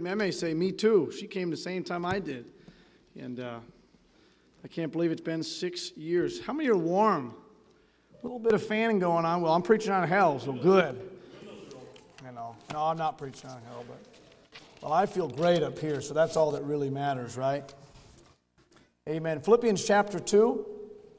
Meme say, me too. She came the same time I did. And I can't believe it's been 6 years. How many are warm? A little bit of fanning going on. Well, I'm preaching on hell, so good. You know, no, I'm not preaching on hell, but well, I feel great up here, so that's all that really matters, right? Amen. Philippians chapter 2.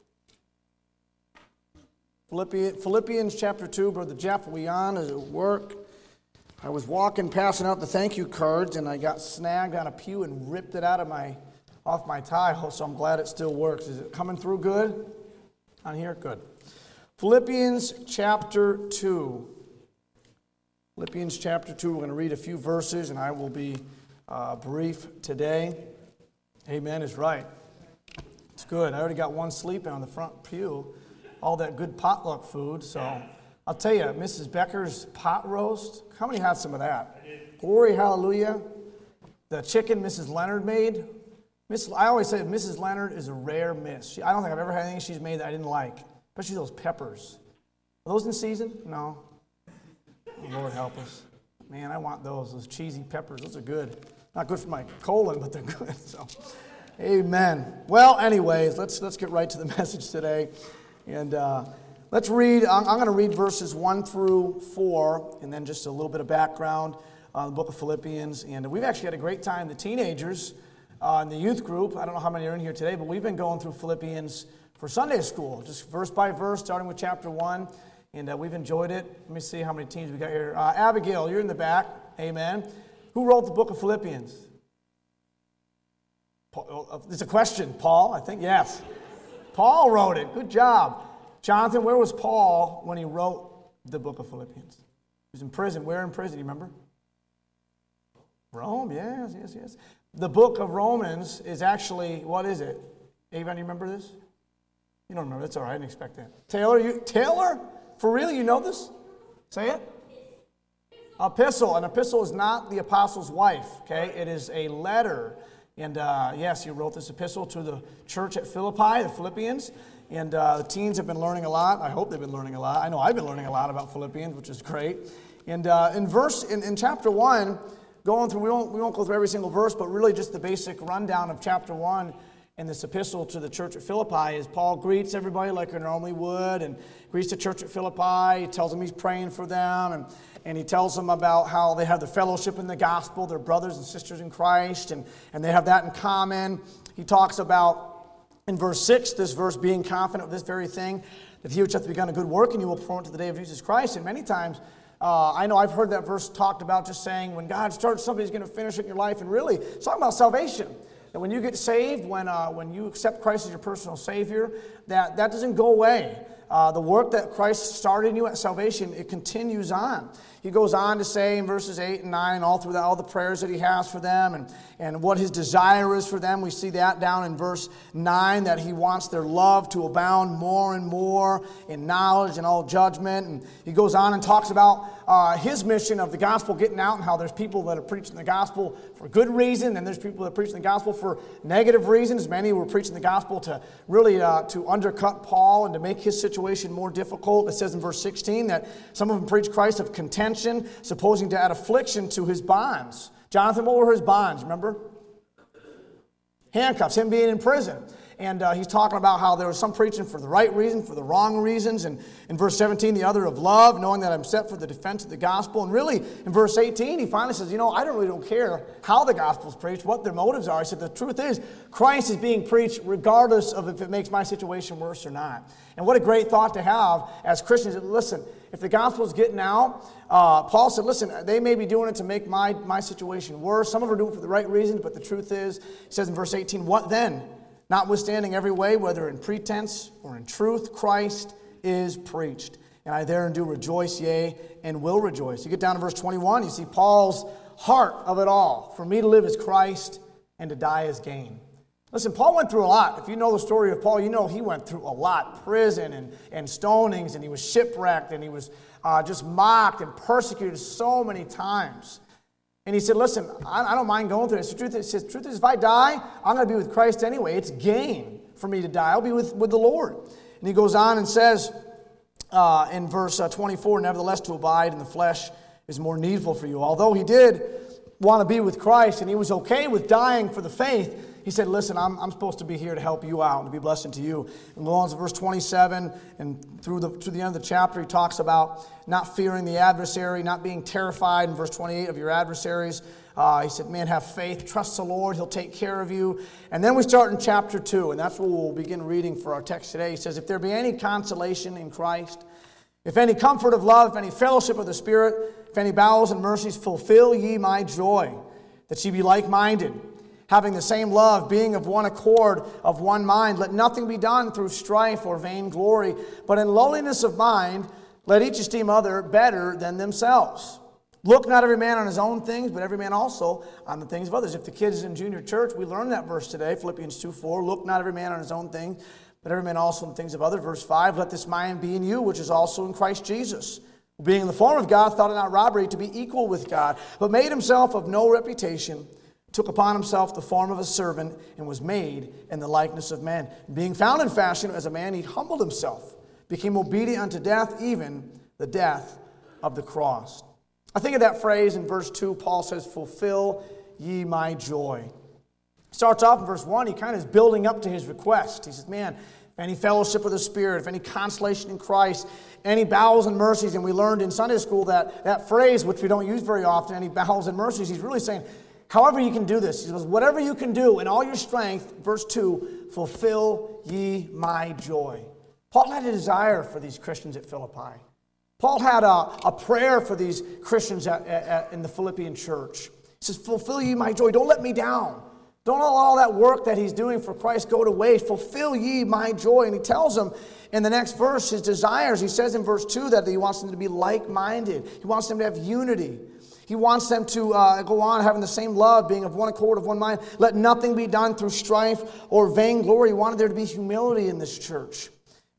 Philippians chapter 2, Brother Jeff Leon is at work. I was walking, passing out the thank you cards, and I got snagged on a pew and ripped it off my tie, so I'm glad it still works. Is it coming through good on here? Good. Philippians chapter 2. Philippians chapter 2, we're going to read a few verses, and I will be brief today. Amen is right. It's good. I already got one sleeping on the front pew. All that good potluck food. So I'll tell you, Mrs. Becker's pot roast, how many had some of that? Glory, hallelujah. The chicken Mrs. Leonard made. I always say Mrs. Leonard is a rare miss. I don't think I've ever had anything she's made that I didn't like. Especially those peppers. Are those in season? No. Lord help us. Man, I want those cheesy peppers. Those are good. Not good for my colon, but they're good. So, amen. Well, anyways, let's get right to the message today. And let's read, I'm going to read verses 1 through 4, and then just a little bit of background on the book of Philippians. And we've actually had a great time. The teenagers in the youth group, I don't know how many are in here today, but we've been going through Philippians for Sunday school, just verse by verse, starting with chapter 1. And we've enjoyed it. Let me see how many teams we got here. Abigail, you're in the back. Amen. Who wrote the book of Philippians? It's a question. Paul, I think, yes. Paul wrote it. Good job. Jonathan, where was Paul when he wrote the book of Philippians? He was in prison. Where in prison, do you remember? Rome, yes. The book of Romans is actually, what is it? Avon, do you remember this? You don't remember. That's all right. I didn't expect that. Taylor? For real? You know this? Say it. Epistle. An epistle is not the apostle's wife, okay? It is a letter. And yes, he wrote this epistle to the church at Philippi, the Philippians. And the teens have been learning a lot. I hope they've been learning a lot. I know I've been learning a lot about Philippians, which is great. And in chapter 1, going through, we won't go through every single verse, but really just the basic rundown of chapter 1 in this epistle to the church at Philippi is Paul greets everybody like he normally would, and greets the church at Philippi. He tells them he's praying for them, and he tells them about how they have the fellowship in the gospel, they're brothers and sisters in Christ, and they have that in common. He talks about, in verse 6, this verse, being confident of this very thing, that he which hath begun a good work, and you will perform it to the day of Jesus Christ. And many times, I know I've heard that verse talked about just saying, when God starts something, he's going to finish it in your life, and really, it's talking about salvation. And when you get saved, when you accept Christ as your personal Savior, that doesn't go away. The work that Christ started in you at salvation, it continues on. He goes on to say in verses 8 and 9, all through all the prayers that he has for them and what his desire is for them. We see that down in verse 9, that he wants their love to abound more and more in knowledge and all judgment. And he goes on and talks about his mission of the gospel getting out, and how there's people that are preaching the gospel for good reason, and there's people that are preaching the gospel for negative reasons. Many were preaching the gospel to really to undercut Paul and to make his situation more difficult. It says in verse 16 that some of them preach Christ of contention, supposing to add affliction to his bonds. Jonathan, what were his bonds, remember? Handcuffs, him being in prison. And he's talking about how there was some preaching for the right reason, for the wrong reasons. And in verse 17, the other of love, knowing that I'm set for the defense of the gospel. And really, in verse 18, he finally says, I don't care how the gospel's preached, what their motives are. He said, the truth is, Christ is being preached regardless of if it makes my situation worse or not. And what a great thought to have as Christians. Listen, if the gospel's getting out, Paul said, listen, they may be doing it to make my situation worse. Some of them are doing it for the right reasons, but the truth is, he says in verse 18, what then? Notwithstanding every way, whether in pretense or in truth, Christ is preached. And I therein do rejoice, yea, and will rejoice. You get down to verse 21, you see Paul's heart of it all. For me to live is Christ, and to die is gain. Listen, Paul went through a lot. If you know the story of Paul, you know he went through a lot. Prison and stonings, and he was shipwrecked, and he was just mocked and persecuted so many times. And he said, listen, I don't mind going through this. The truth is, if I die, I'm going to be with Christ anyway. It's gain for me to die. I'll be with the Lord. And he goes on and says in verse 24, nevertheless to abide in the flesh is more needful for you. Although he did want to be with Christ, and he was okay with dying for the faith, he said, listen, I'm supposed to be here to help you out and to be a blessing to you. And go on to verse 27, and to the end of the chapter, he talks about not fearing the adversary, not being terrified in verse 28 of your adversaries. He said, man, have faith, trust the Lord, he'll take care of you. And then we start in chapter 2, and that's where we'll begin reading for our text today. He says, if there be any consolation in Christ, if any comfort of love, if any fellowship of the Spirit, if any bowels and mercies, fulfill ye my joy, that ye be like-minded, having the same love, being of one accord, of one mind. Let nothing be done through strife or vainglory, but in lowliness of mind, let each esteem other better than themselves. Look not every man on his own things, but every man also on the things of others. If the kids in junior church, we learned that verse today, Philippians 2:4. Look not every man on his own things, but every man also on the things of others. Verse 5, let this mind be in you, which is also in Christ Jesus, who being in the form of God, thought it not robbery to be equal with God, but made himself of no reputation, took upon himself the form of a servant, and was made in the likeness of men. Being found in fashion as a man, he humbled himself, became obedient unto death, even the death of the cross. I think of that phrase in verse 2, Paul says, fulfill ye my joy. Starts off in verse 1, he kind of is building up to his request. He says, man, if any fellowship of the Spirit, if any consolation in Christ, any bowels and mercies, and we learned in Sunday school that phrase, which we don't use very often, any bowels and mercies, he's really saying, however you can do this. He goes, whatever you can do in all your strength, verse 2, fulfill ye my joy. Paul had a desire for these Christians at Philippi. Paul had a prayer for these Christians in the Philippian church. He says, fulfill ye my joy. Don't let me down. Don't let all that work that he's doing for Christ go to waste. Fulfill ye my joy. And he tells them in the next verse his desires. He says in verse 2 that he wants them to be like-minded. He wants them to have unity. He wants them to go on having the same love, being of one accord, of one mind. Let nothing be done through strife or vainglory. He wanted there to be humility in this church.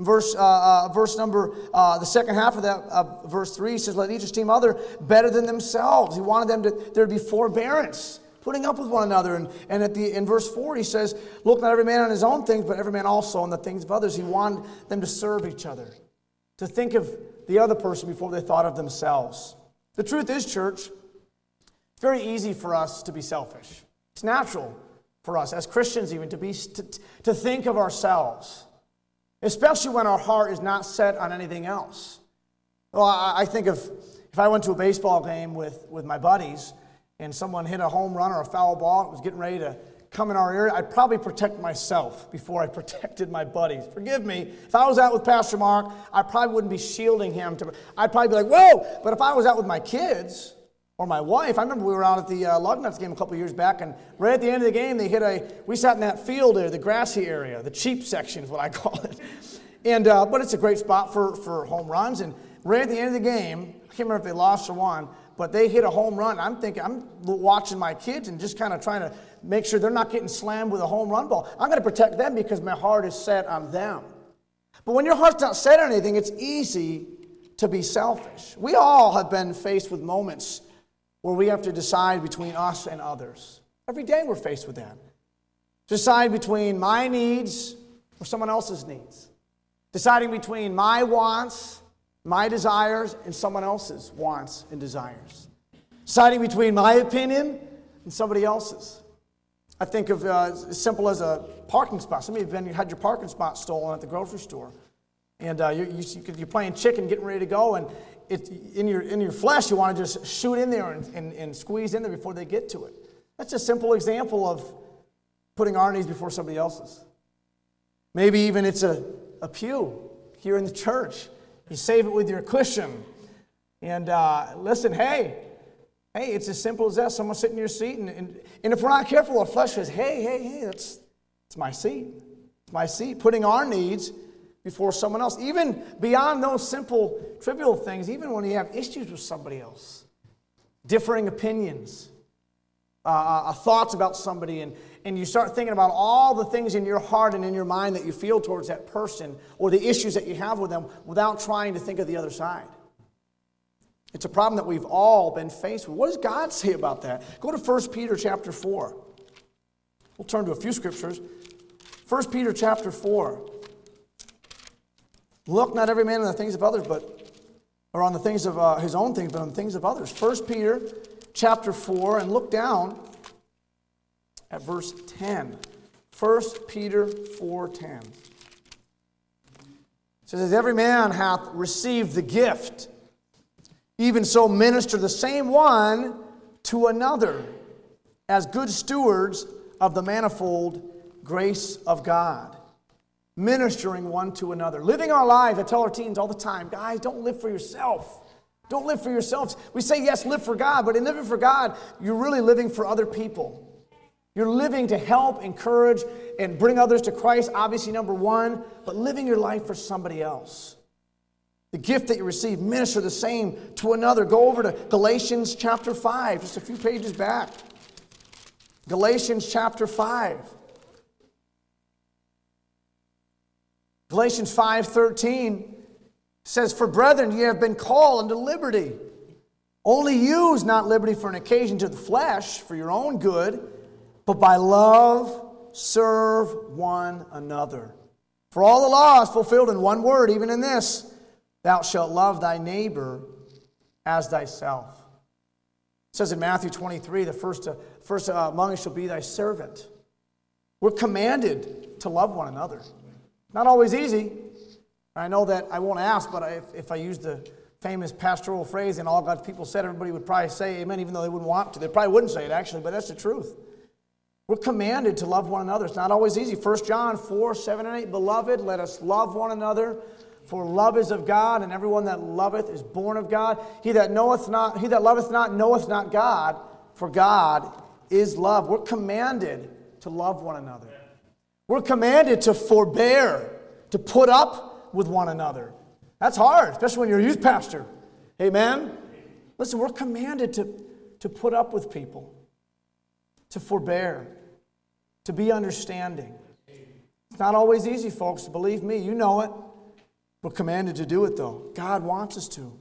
The second half of that, verse 3 says, let each esteem other better than themselves. He wanted there to be forbearance, putting up with one another. And in verse 4 he says, look not every man on his own things, but every man also on the things of others. He wanted them to serve each other, to think of the other person before they thought of themselves. The truth is, church, it's very easy for us to be selfish. It's natural for us as Christians even to think of ourselves, especially when our heart is not set on anything else. Well, I think if I went to a baseball game with my buddies and someone hit a home run or a foul ball and was getting ready to come in our area, I'd probably protect myself before I protected my buddies. Forgive me. If I was out with Pastor Mark, I probably wouldn't be shielding him. I'd probably be like, whoa! But if I was out with my kids or my wife, I remember we were out at the Lugnuts game a couple of years back, and right at the end of the game, we sat in that field there, the grassy area, the cheap section is what I call it. And but it's a great spot for home runs. And right at the end of the game, I can't remember if they lost or won, but they hit a home run. I'm watching my kids and just kind of trying to make sure they're not getting slammed with a home run ball. I'm going to protect them because my heart is set on them. But when your heart's not set on anything, it's easy to be selfish. We all have been faced with moments where we have to decide between us and others. Every day we're faced with that. Decide between my needs or someone else's needs. Deciding between my wants, my desires, and someone else's wants and desires. Deciding between my opinion and somebody else's. I think of as simple as a parking spot. Some of you have had your parking spot stolen at the grocery store. And you're playing chicken, getting ready to go, and it's in your flesh, you want to just shoot in there and squeeze in there before they get to it. That's a simple example of putting our needs before somebody else's. Maybe even it's a pew here in the church. You save it with your cushion. And listen, hey, it's as simple as that. Someone sitting in your seat, and if we're not careful, our flesh says, hey, it's my seat. It's my seat. Putting our needs before someone else. Even beyond those simple, trivial things, even when you have issues with somebody else. Differing opinions. Thoughts about somebody, and you start thinking about all the things in your heart and in your mind that you feel towards that person or the issues that you have with them without trying to think of the other side. It's a problem that we've all been faced with. What does God say about that? Go to 1 Peter chapter 4. We'll turn to a few scriptures. 1 Peter chapter 4. Look not every man on the things of others, or on the things of his own things, but on the things of others. 1 Peter chapter 4 and look down at verse 10. 1 Peter 4:10. It says, as every man hath received the gift, even so minister the same one to another, as good stewards of the manifold grace of God. Ministering one to another. Living our lives, I tell our teens all the time, guys, don't live for yourself. Don't live for yourselves. We say, yes, live for God, but in living for God, you're really living for other people. You're living to help, encourage, and bring others to Christ, obviously number one, but living your life for somebody else. The gift that you receive, minister the same to another. Go over to Galatians chapter 5, just a few pages back. Galatians chapter 5. Galatians 5:13 says, for brethren, ye have been called unto liberty. Only use not liberty for an occasion to the flesh, for your own good, but by love serve one another. For all the law is fulfilled in one word, even in this, thou shalt love thy neighbor as thyself. It says in Matthew 23, the first among us shall be thy servant. We're commanded to love one another. Not always easy. I know that I won't ask, but if I use the famous pastoral phrase and all God's people said, everybody would probably say amen, even though they wouldn't want to. They probably wouldn't say it, actually, but that's the truth. We're commanded to love one another. It's not always easy. 1 John 4:7-8, beloved, let us love one another, for love is of God, and everyone that loveth is born of God. He that loveth not knoweth not God, for God is love. We're commanded to love one another. We're commanded to forbear, to put up with one another. That's hard, especially when you're a youth pastor. Amen? Listen, we're commanded to put up with people, to forbear, to be understanding. It's not always easy, folks. Believe me, you know it. We're commanded to do it, though. God wants us to.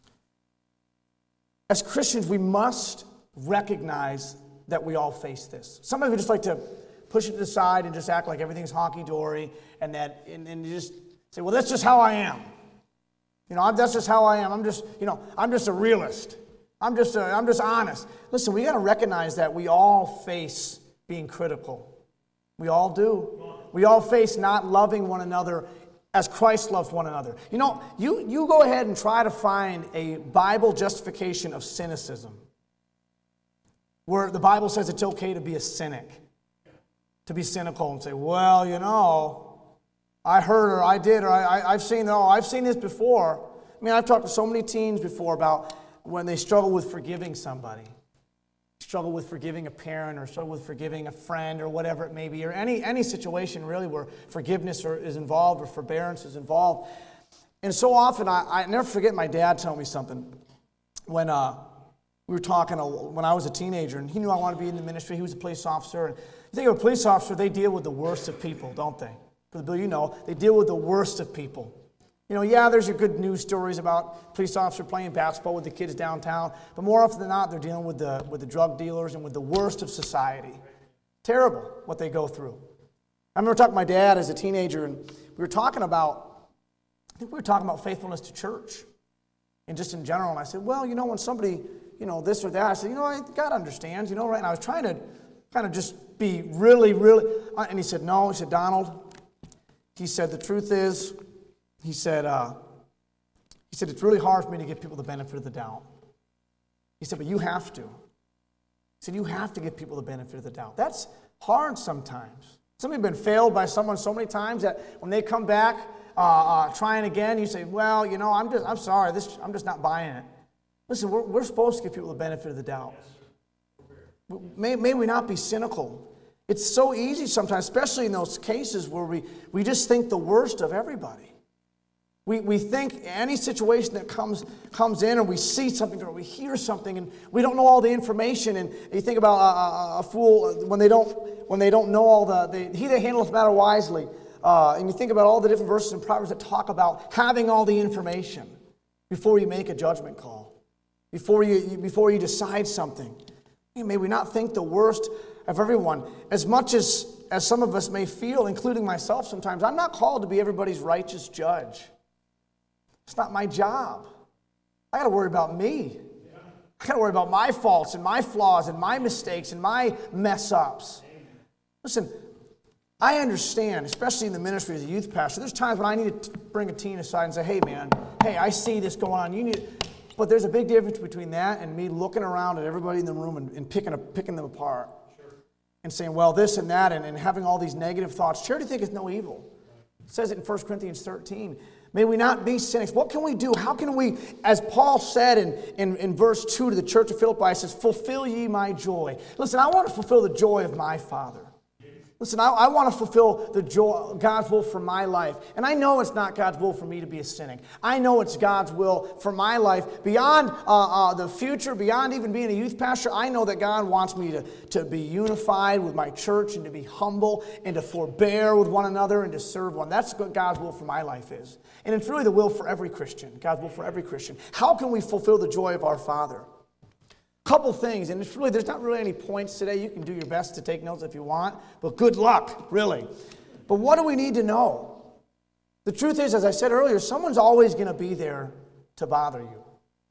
As Christians, we must recognize that we all face this. Some of you just like to push it to the side and just act like everything's honky-dory and you just say, well, that's just how I am. That's just how I am. I'm just a realist. I'm just honest. Listen, we got to recognize that we all face being critical. We all do. We all face not loving one another as Christ loved one another. You go ahead and try to find a Bible justification of cynicism, where the Bible says it's okay to be a cynic, to be cynical and say, well, I heard or I did or I've seen this before. I mean, I've talked to so many teens before about when they struggle with forgiving somebody, struggle with forgiving a parent or struggle with forgiving a friend or whatever it may be, or any situation really where forgiveness is involved or forbearance is involved. And so often, I never forget my dad telling me something when we were talking when I was a teenager, and he knew I wanted to be in the ministry. He was a police officer. And you think of a police officer, they deal with the worst of people, don't they? Brother Bill, they deal with the worst of people. There's your good news stories about police officer playing basketball with the kids downtown, but more often than not, they're dealing with the drug dealers and with the worst of society. Terrible what they go through. I remember talking to my dad as a teenager, and we were talking about faithfulness to church, and just in general. And I said, well, when somebody, this or that, I said, God understands, right? And I was trying to kind of just be really, really, and he said, no. He said, Donald, he said, the truth is, he said, it's really hard for me to give people the benefit of the doubt. He said, but you have to. He said, you have to give people the benefit of the doubt. That's hard sometimes. Some of you have been failed by someone so many times that when they come back trying again, you say, well, I'm sorry, I'm just not buying it. Listen, we're supposed to give people the benefit of the doubt. May we not be cynical. It's so easy sometimes, especially in those cases where we just think the worst of everybody. We think any situation that comes in, or we see something, or we hear something, and we don't know all the information. And you think about a fool when they don't know all he that handleth the matter wisely. And you think about all the different verses in Proverbs that talk about having all the information before you make a judgment call, before you decide something. May we not think the worst of everyone. As much as some of us may feel, including myself sometimes, I'm not called to be everybody's righteous judge. It's not my job. I got to worry about me. I got to worry about my faults and my flaws and my mistakes and my mess-ups. Listen, I understand, especially in the ministry as a youth pastor, there's times when I need to bring a teen aside and say, hey, man, I see this going on. But there's a big difference between that and me looking around at everybody in the room and picking them apart. Sure. And saying, well, this and that, and having all these negative thoughts. Charity thinketh no evil. It says it in 1 Corinthians 13. May we not be cynics. What can we do? How can we, as Paul said in verse 2 to the church of Philippi, it says, fulfill ye my joy. Listen, I want to fulfill the joy of my Father. Listen, I want to fulfill the joy, God's will for my life. And I know it's not God's will for me to be a cynic. I know it's God's will for my life. Beyond the future, beyond even being a youth pastor, I know that God wants me to be unified with my church and to be humble and to forbear with one another and to serve one. That's what God's will for my life is. And it's really the will for every Christian, God's will for every Christian. How can we fulfill the joy of our Father? Couple things, and there's not really any points today. You can do your best to take notes if you want, but good luck, really. But what do we need to know? The truth is, as I said earlier, someone's always going to be there to bother you.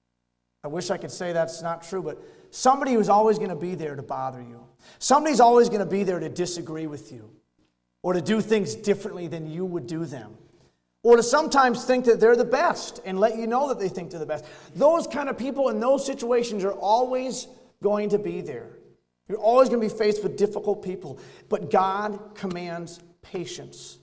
I wish I could say that's not true, but somebody who's always going to be there to bother you. Somebody's always going to be there to disagree with you or to do things differently than you would do them. Or to sometimes think that they're the best and let you know that they think they're the best. Those kind of people in those situations are always going to be there. You're always going to be faced with difficult people. But God commands patience.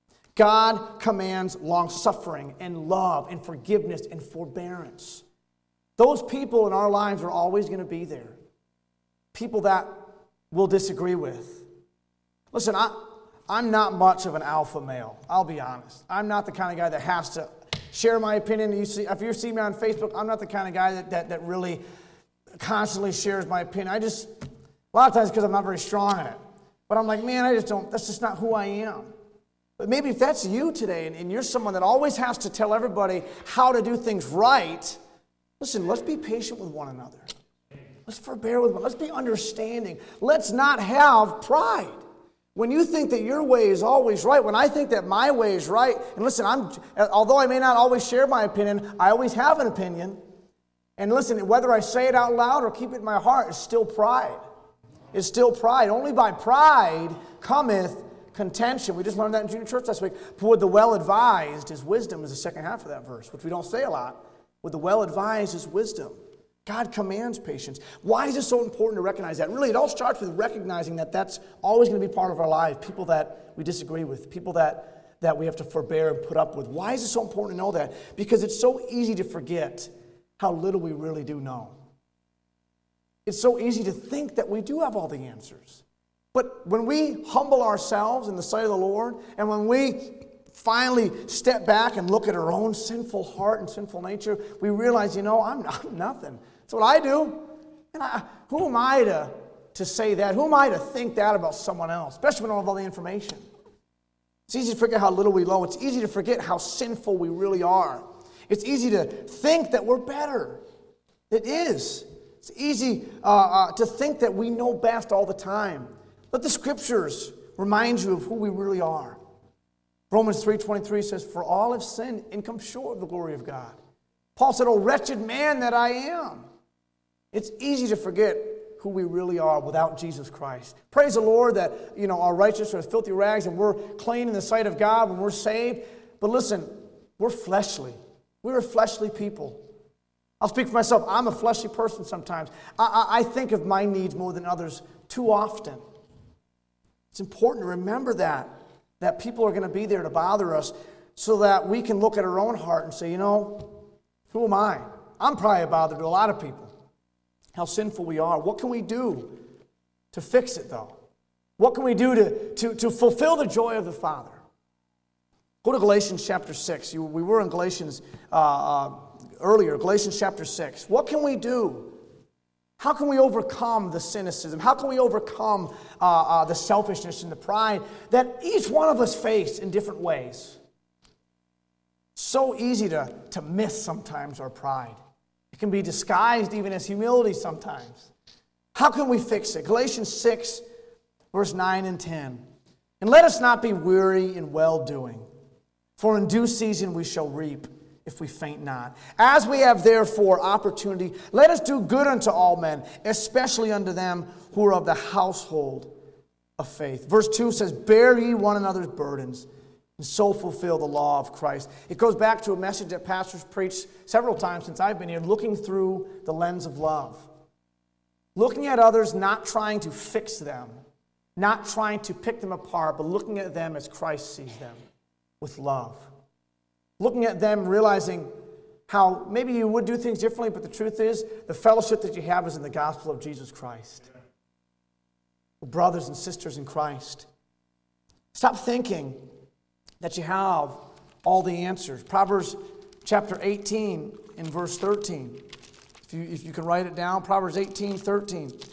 God commands long-suffering and love and forgiveness and forbearance. Those people in our lives are always going to be there. People that we'll disagree with. Listen, I'm not much of an alpha male. I'll be honest. I'm not the kind of guy that has to share my opinion. If you see me on Facebook, I'm not the kind of guy that really constantly shares my opinion. A lot of times because I'm not very strong in it. But I'm like, man, that's just not who I am. But maybe if that's you today and you're someone that always has to tell everybody how to do things right, listen, let's be patient with one another. Let's forbear with one. Let's be understanding. Let's not have pride. When you think that your way is always right, when I think that my way is right, and listen, although I may not always share my opinion, I always have an opinion. And listen, whether I say it out loud or keep it in my heart, it's still pride. It's still pride. Only by pride cometh contention. We just learned that in junior church last week. But with the well-advised is wisdom is the second half of that verse, which we don't say a lot. With the well-advised is wisdom. God commands patience. Why is it so important to recognize that? Really, it all starts with recognizing that that's always going to be part of our life. People that we disagree with, people that we have to forbear and put up with. Why is it so important to know that? Because it's so easy to forget how little we really do know. It's so easy to think that we do have all the answers. But when we humble ourselves in the sight of the Lord, and when we finally step back and look at our own sinful heart and sinful nature, we realize, I'm nothing. That's what I do. And who am I to say that? Who am I to think that about someone else, especially when I don't have all the information? It's easy to forget how little we know. It's easy to forget how sinful we really are. It's easy to think that we're better. It is. It's easy to think that we know best all the time. Let the Scriptures remind you of who we really are. Romans 3:23 says, for all have sinned and come short of the glory of God. Paul said, oh, wretched man that I am. It's easy to forget who we really are without Jesus Christ. Praise the Lord that, our righteousness are as filthy rags and we're clean in the sight of God when we're saved. But listen, we're fleshly. We're a fleshly people. I'll speak for myself. I'm a fleshly person sometimes. I think of my needs more than others too often. It's important to remember that people are going to be there to bother us so that we can look at our own heart and say, who am I? I'm probably a bother to a lot of people. How sinful we are. What can we do to fix it, though? What can we do to fulfill the joy of the Father? Go to Galatians chapter 6. We were in Galatians earlier, Galatians chapter 6. What can we do? How can we overcome the cynicism? How can we overcome the selfishness and the pride that each one of us face in different ways? So easy to miss sometimes our pride. It can be disguised even as humility sometimes. How can we fix it? Galatians 6, verse 9 and 10. And let us not be weary in well-doing, for in due season we shall reap if we faint not. As we have therefore opportunity, let us do good unto all men, especially unto them who are of the household of faith. Verse 2 says, bear ye one another's burdens, and so fulfill the law of Christ. It goes back to a message that pastors preached several times since I've been here, looking through the lens of love. Looking at others, not trying to fix them, not trying to pick them apart, but looking at them as Christ sees them, with love. Looking at them, realizing how maybe you would do things differently, but the truth is, the fellowship that you have is in the gospel of Jesus Christ. Brothers and sisters in Christ. Stop thinking that you have all the answers. Proverbs chapter 18 and verse 13. If you can write it down, Proverbs 18:13. It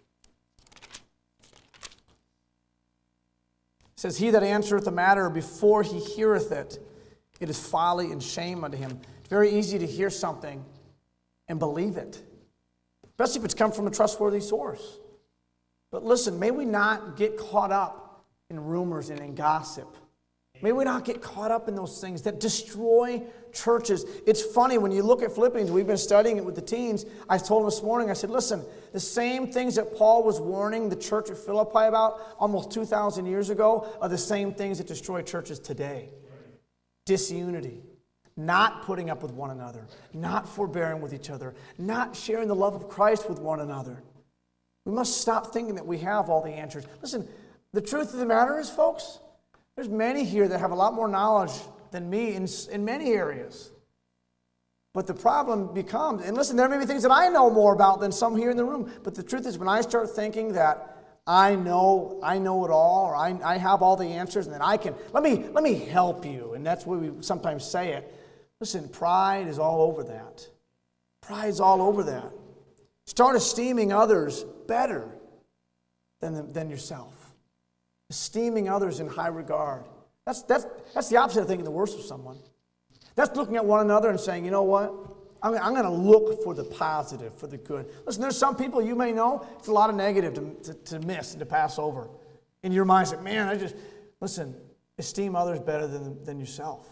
says, he that answereth a matter before he heareth it, it is folly and shame unto him. It's very easy to hear something and believe it, especially if it's come from a trustworthy source. But listen, may we not get caught up in rumors and in gossip. May we not get caught up in those things that destroy churches. It's funny, when you look at Philippians, we've been studying it with the teens. I told them this morning, I said, listen, the same things that Paul was warning the church of Philippi about almost 2,000 years ago are the same things that destroy churches today. Disunity, not putting up with one another, not forbearing with each other, not sharing the love of Christ with one another. We must stop thinking that we have all the answers. Listen, the truth of the matter is, folks, there's many here that have a lot more knowledge than me in many areas. But the problem becomes, and listen, there may be things that I know more about than some here in the room, but the truth is when I start thinking that I know it all, or I have all the answers, and then I can, let me help you, and that's what we sometimes say it. Listen, pride is all over that. Pride's all over that. Start esteeming others better than yourself. Esteeming others in high regard. That's the opposite of thinking the worst of someone. That's looking at one another and saying, you know what? I'm going to look for the positive, for the good. Listen, there's some people you may know, it's a lot of negative to miss and to pass over. In your mind, say, man, listen, esteem others better than yourself.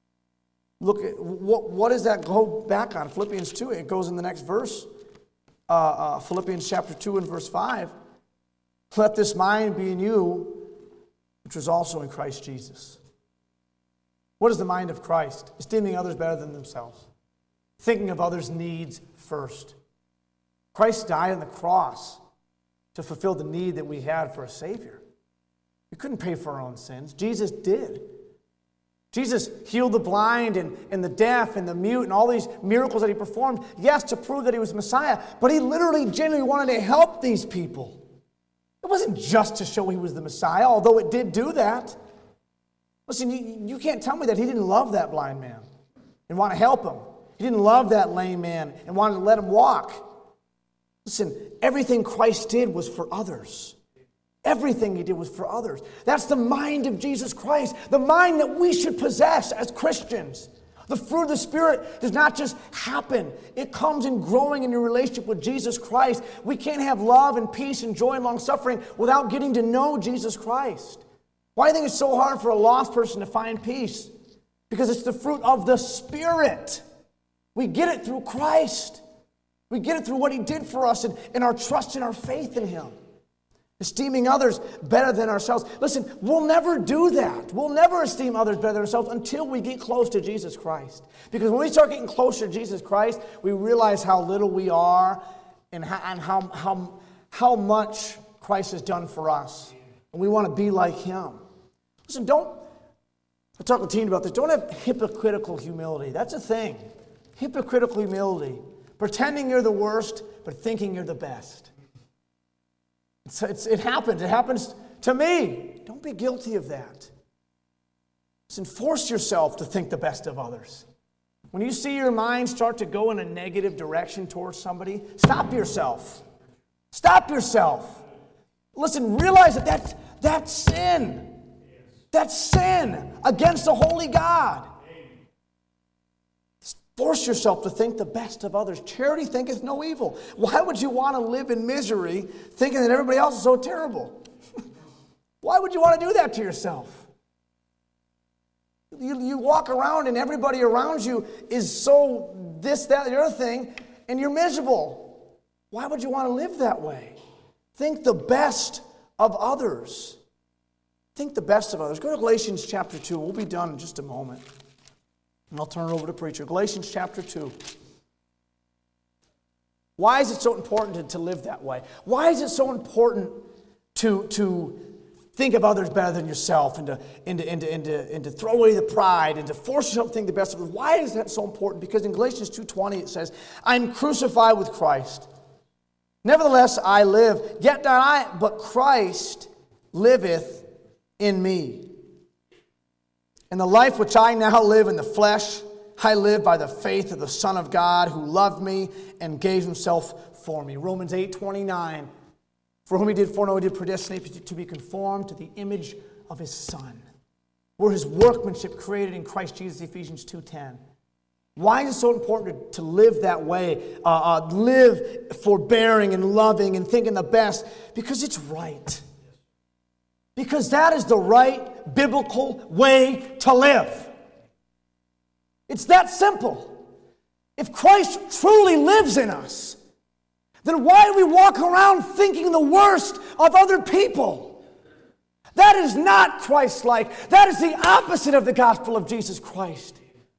Look at, what does that go back on? Philippians 2, it goes in the next verse. Philippians chapter 2 and verse 5. Let this mind be in you, which was also in Christ Jesus. What is the mind of Christ? Esteeming others better than themselves. Thinking of others' needs first. Christ died on the cross to fulfill the need that we had for a Savior. We couldn't pay for our own sins. Jesus did. Jesus healed the blind and the deaf and the mute and all these miracles that he performed, yes, to prove that he was Messiah, but he literally, genuinely wanted to help these people. It wasn't just to show he was the Messiah, although it did do that. Listen, you can't tell me that he didn't love that blind man and want to help him. He didn't love that lame man and wanted to let him walk. Listen, everything Christ did was for others. Everything he did was for others. That's the mind of Jesus Christ, the mind that we should possess as Christians. The fruit of the Spirit does not just happen. It comes in growing in your relationship with Jesus Christ. We can't have love and peace and joy and long-suffering without getting to know Jesus Christ. Why do you think it's so hard for a lost person to find peace? Because it's the fruit of the Spirit. We get it through Christ. We get it through what he did for us and our trust and our faith in him. Esteeming others better than ourselves. Listen, we'll never do that. We'll never esteem others better than ourselves until we get close to Jesus Christ. Because when we start getting closer to Jesus Christ, we realize how little we are and how much Christ has done for us. And we want to be like him. Listen, I talk to teens about this. Don't have hypocritical humility. That's a thing. Hypocritical humility. Pretending you're the worst, but thinking you're the best. It happens. It happens to me. Don't be guilty of that. Listen, force yourself to think the best of others. When you see your mind start to go in a negative direction towards somebody, stop yourself. Stop yourself. Listen, realize that that's sin. That's sin against the holy God. Force yourself to think the best of others. Charity thinketh no evil. Why would you want to live in misery thinking that everybody else is so terrible? Why would you want to do that to yourself? You walk around and everybody around you is so this, that, the other thing, and you're miserable. Why would you want to live that way? Think the best of others. Think the best of others. Go to Galatians chapter 2. We'll be done in just a moment. And I'll turn it over to preacher. Galatians chapter 2. Why is it so important to live that way? Why is it so important to think of others better than yourself and to throw away the pride and to force yourself to think the best of others? Why is that so important? Because in Galatians 2:20 it says, I'm crucified with Christ. Nevertheless I live, yet not I, but Christ liveth in me. And the life which I now live in the flesh, I live by the faith of the Son of God who loved me and gave himself for me. Romans 8:29. For whom he did foreknow, he did predestinate to be conformed to the image of his Son. We're his workmanship created in Christ Jesus, Ephesians 2:10. Why is it so important to live that way? Live forbearing and loving and thinking the best? Because it's right. Because that is the right biblical way to live. It's that simple. If Christ truly lives in us, then why do we walk around thinking the worst of other people? That is not Christ-like. That is the opposite of the gospel of Jesus Christ.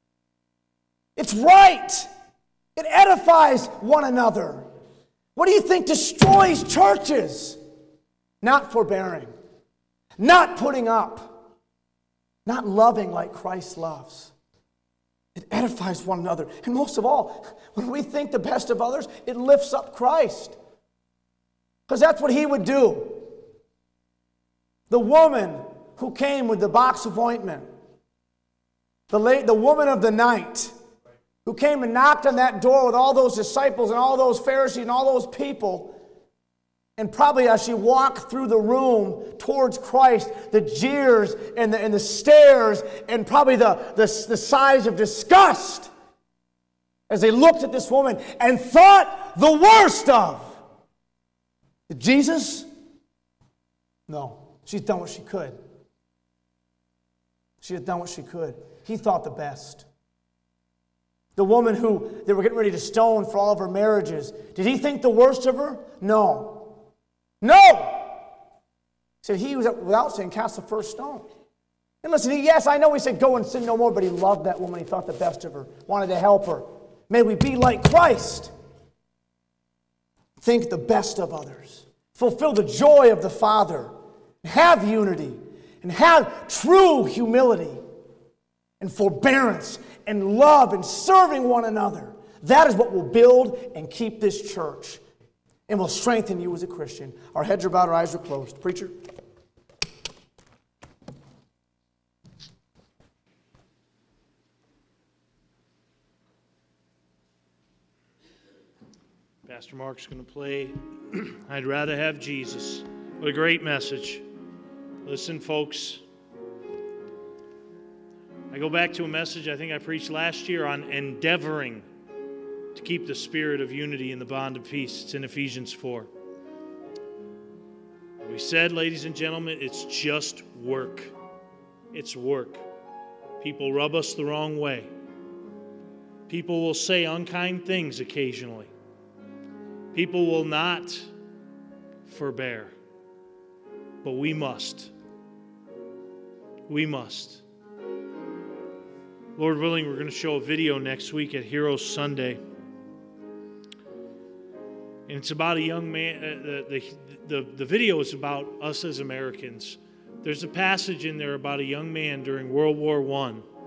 It's right. It edifies one another. What do you think destroys churches? Not forbearing. Not putting up. Not loving like Christ loves. It edifies one another. And most of all, when we think the best of others, it lifts up Christ. Because that's what he would do. The woman who came with the box of ointment, the woman of the night, who came and knocked on that door with all those disciples and all those Pharisees and all those people, and probably as she walked through the room towards Christ, the jeers and the stares and probably the sighs of disgust as they looked at this woman and thought the worst of. Jesus? No. She's done what she could. She had done what she could. He thought the best. The woman who they were getting ready to stone for all of her marriages, did he think the worst of her? No. No! He said he was without sin, cast the first stone. And listen, yes, I know he said go and sin no more, but he loved that woman. He thought the best of her, wanted to help her. May we be like Christ. Think the best of others. Fulfill the joy of the Father. Have unity. And have true humility. And forbearance. And love and serving one another. That is what will build and keep this church. And will strengthen you as a Christian. Our heads are bowed, our eyes are closed. Preacher? Pastor Mark's going to play I'd Rather Have Jesus. What a great message. Listen, folks. I go back to a message I think I preached last year on endeavoring to keep the spirit of unity in the bond of peace. It's in Ephesians 4. We said, ladies and gentlemen, it's just work. It's work. People rub us the wrong way. People will say unkind things occasionally. People will not forbear. But we must. We must. Lord willing, we're going to show a video next week at Heroes Sunday. And it's about a young man. The video is about us as Americans. There's a passage in there about a young man during World War I